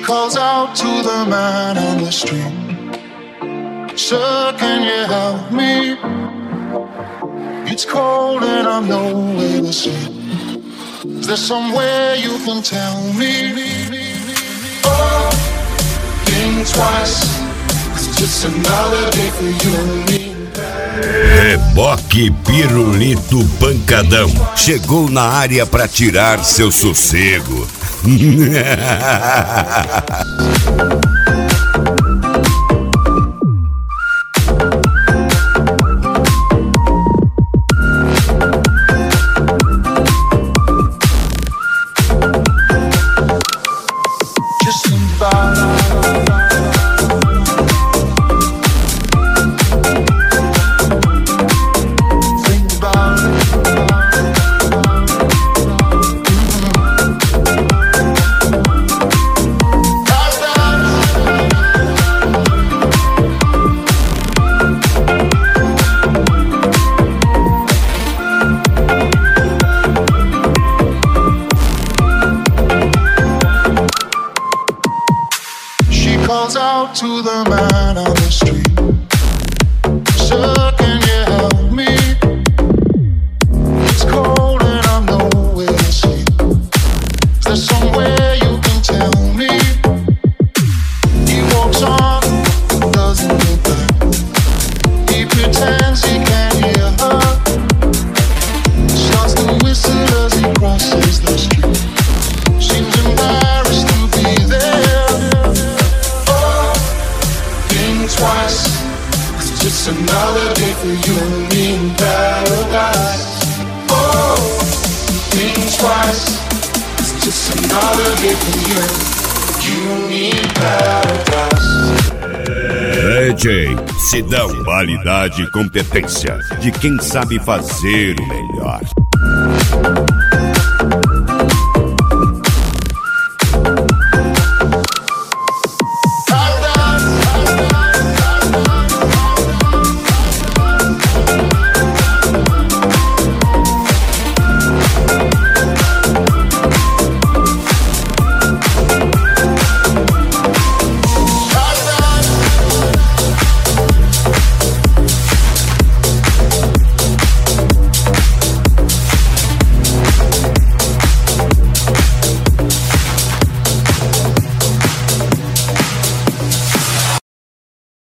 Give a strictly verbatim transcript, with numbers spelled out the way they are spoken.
calls out to the man on the street. Sir, can you help me? It's cold and I'm nowhere to sleep. Is there somewhere you can tell me? Oh, think twice. It's just another day for you and me. Reboque Pirulito Pancadão chegou na área pra tirar seu sossego. Calls out to the man on the street. Sir, can you help me? It's cold and I'm nowhere to sleep. Is there somewhere you can tell me? He walks on, doesn't look back. He pretends he can't hear her. Starts to whistle as he crosses the street. Seems embarrassed to be there. Twice, it's just another day for you and me in paradise. Oh, think twice, it's just another day for you, you and me in paradise. D J Sidão, qualidade e competência de quem sabe fazer o melhor.